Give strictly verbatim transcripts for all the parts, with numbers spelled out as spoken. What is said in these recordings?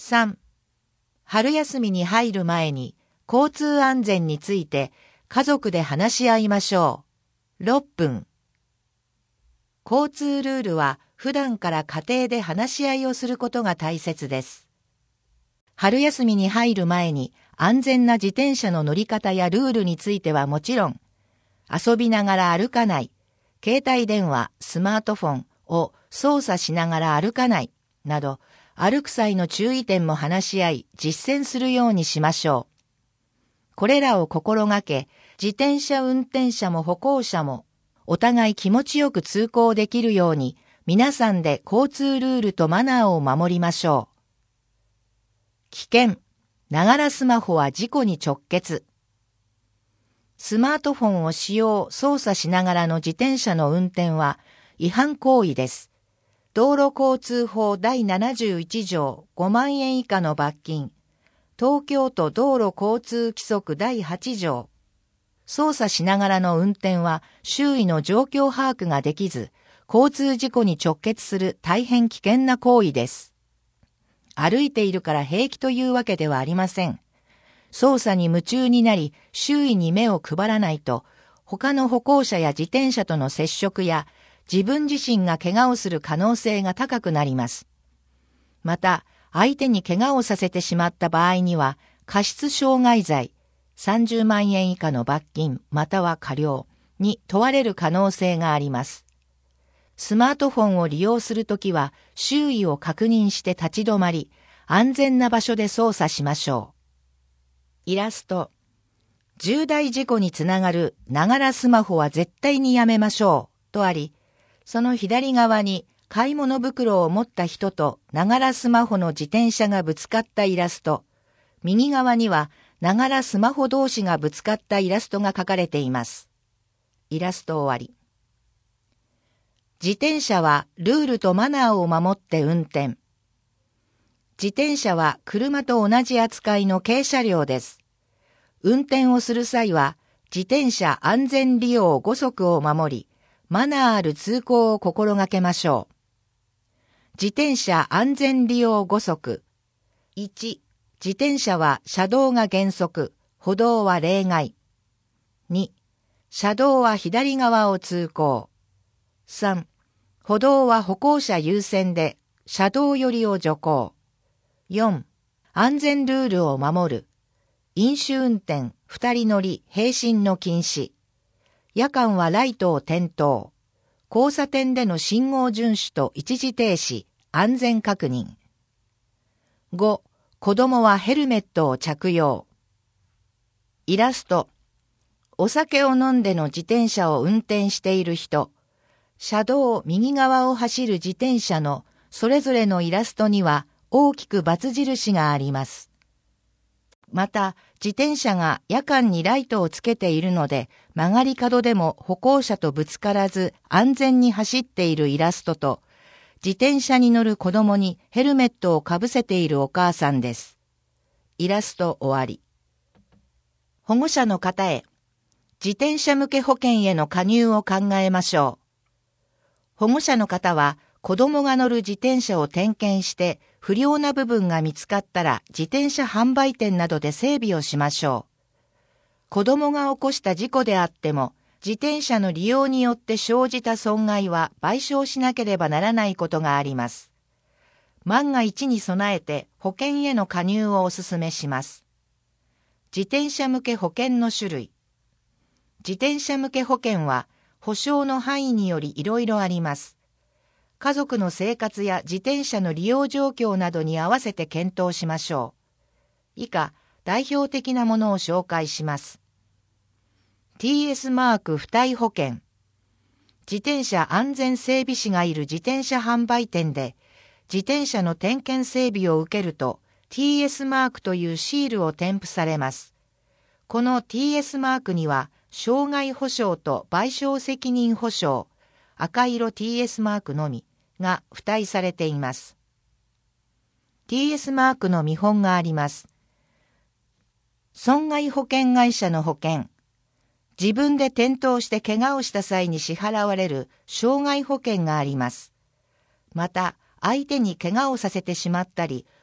さん、春休みに入る前に交通安全について家族で話し合いましょう。ろっぷん。交通ルールは普段から家庭で話し合いをすることが大切です。春休みに入る前に安全な自転車の乗り方やルールについてはもちろん、遊びながら歩かない、携帯電話、スマートフォンを操作しながら歩かない、など、歩く際の注意点も話し合い、実践するようにしましょう。これらを心がけ、自転車運転者も歩行者も、お互い気持ちよく通行できるように、皆さんで交通ルールとマナーを守りましょう。危険、ながらスマホは事故に直結。スマートフォンを使用、操作しながらの自転車の運転は違反行為です。道路交通法だいななじゅういち条ごまんえん以下の罰金。東京都道路交通規則だいはち条。操作しながらの運転は周囲の状況把握ができず、交通事故に直結する大変危険な行為です。歩いているから平気というわけではありません。操作に夢中になり、周囲に目を配らないと、他の歩行者や自転車との接触や、自分自身が怪我をする可能性が高くなります。また、相手に怪我をさせてしまった場合には、過失傷害罪、さんじゅうまんえん以下の罰金または科料に問われる可能性があります。スマートフォンを利用するときは、周囲を確認して立ち止まり、安全な場所で操作しましょう。イラスト。重大事故につながるながらスマホは絶対にやめましょうとあり、その左側に買い物袋を持った人とながらスマホの自転車がぶつかったイラスト、右側にはながらスマホ同士がぶつかったイラストが描かれています。イラスト終わり。自転車はルールとマナーを守って運転。自転車は車と同じ扱いの軽車両です。運転をする際は自転車安全利用ご則を守り、マナーある通行を心がけましょう。自転車安全利用ご則。いち、自転車は車道が原則、歩道は例外。に、車道は左側を通行。さん、歩道は歩行者優先で、車道寄りを徐行。よん、安全ルールを守る。飲酒運転、二人乗り、並進の禁止。夜間はライトを点灯。交差点での信号遵守と一時停止、安全確認。ご、子供はヘルメットを着用。イラスト。お酒を飲んでの自転車を運転している人。車道右側を走る自転車のそれぞれのイラストには大きく×印があります。また、自転車が夜間にライトをつけているので、曲がり角でも歩行者とぶつからず安全に走っているイラストと、自転車に乗る子供にヘルメットをかぶせているお母さんです。イラスト終わり。保護者の方へ、自転車向け保険への加入を考えましょう。保護者の方は、子供が乗る自転車を点検して不良な部分が見つかったら自転車販売店などで整備をしましょう。子供が起こした事故であっても自転車の利用によって生じた損害は賠償しなければならないことがあります。万が一に備えて保険への加入をお勧めします。自転車向け保険の種類。自転車向け保険は保証の範囲によりいろいろあります。家族の生活や自転車の利用状況などに合わせて検討しましょう。以下、代表的なものを紹介します。ティーエス マーク付帯保険。自転車安全整備士がいる自転車販売店で、自転車の点検整備を受けると、ティーエス マークというシールを添付されます。この ティーエス マークには、傷害保障と賠償責任保障、赤色 ティーエス マークのみが付帯されています。ティーエス マークの見本があります。損害保険会社の保険。自分で転倒して怪我をした際に支払われる傷害保険があります。また、相手に怪我をさせてしまったり、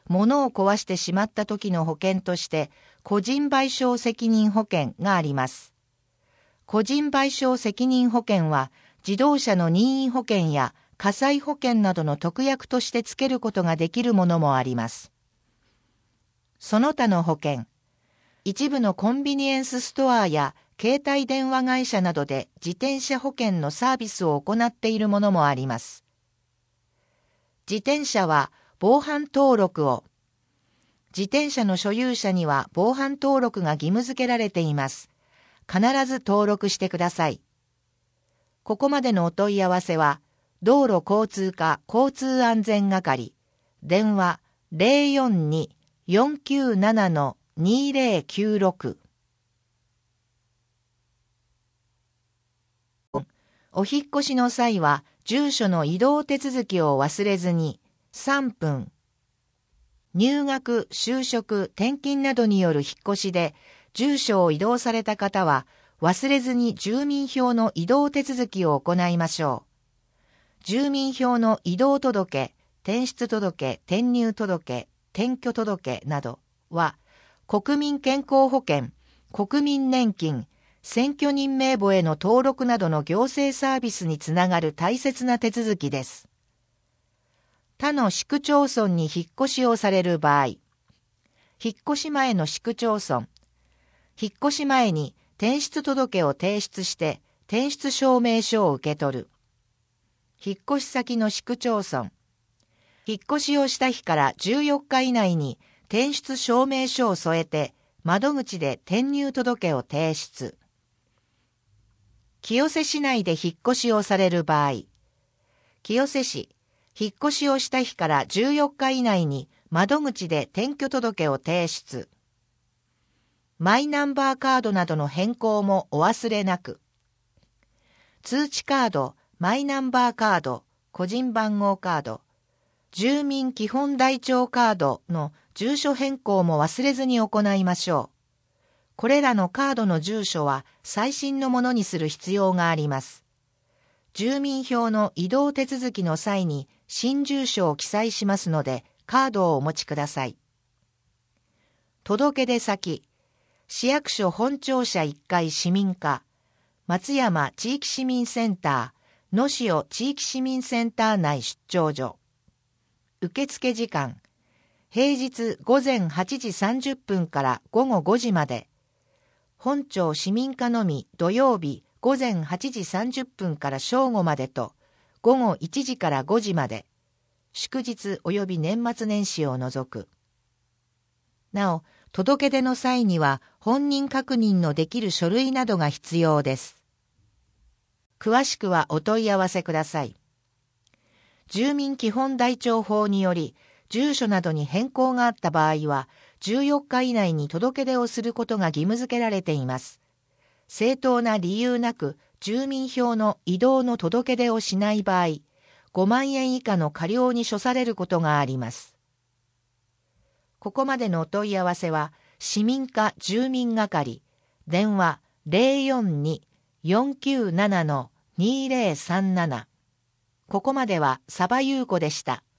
物を壊してしまった時の保険として個人賠償責任保険があります。個人賠償責任保険は自動車の任意保険や火災保険などの特約として付けることができるものもあります。その他の保険、一部のコンビニエンスストアや携帯電話会社などで自転車保険のサービスを行っているものもあります。自転車は防犯登録を。自転車の所有者には防犯登録が義務付けられています。必ず登録してください。ここまでのお問い合わせは、道路交通課交通安全係、電話 ゼロよんに よんきゅうなな にゼロきゅうろく。お引っ越しの際は、住所の移動手続きを忘れずに、さんぷん。入学、就職、転勤などによる引っ越しで、住所を移動された方は、忘れずに住民票の移動手続きを行いましょう。住民票の移動届、転出届、転入届、転居届などは、国民健康保険、国民年金、選挙人名簿への登録などの行政サービスにつながる大切な手続きです。他の市区町村に引っ越しをされる場合、引っ越し前の市区町村、引っ越し前に転出届を提出して転出証明書を受け取る。引っ越し先の市区町村、引っ越しをした日からじゅうよっか以内に転出証明書を添えて窓口で転入届を提出。清瀬市内で引っ越しをされる場合、清瀬市、引っ越しをした日からじゅうよっか以内に窓口で転居届を提出。マイナンバーカードなどの変更もお忘れなく。通知カード、マイナンバーカード、個人番号カード、住民基本台帳カードの住所変更も忘れずに行いましょう。これらのカードの住所は最新のものにする必要があります。住民票の移動手続きの際に新住所を記載しますので、カードをお持ちください。届出先、市役所本庁舎いっかい市民課、松山地域市民センター、野潮地域市民センター内出張所。受付時間、平日午前はちじさんじゅっぷんから午後ごじまで、本庁市民課のみ土曜日午前はちじさんじゅっぷんから正午までと、午後いちじからごじまで、祝日及び年末年始を除く。なお、届け出の際には本人確認のできる書類などが必要です。詳しくはお問い合わせください。住民基本台帳法により、住所などに変更があった場合は、じゅうよっか以内に届け出をすることが義務付けられています。正当な理由なく住民票の移動の届け出をしない場合、ごまんえん以下の過料に処されることがあります。ここまでのお問い合わせは、市民課住民係、電話 ゼロよんに よんきゅうなな にゼロさんなな。ここまではサバ優子でした。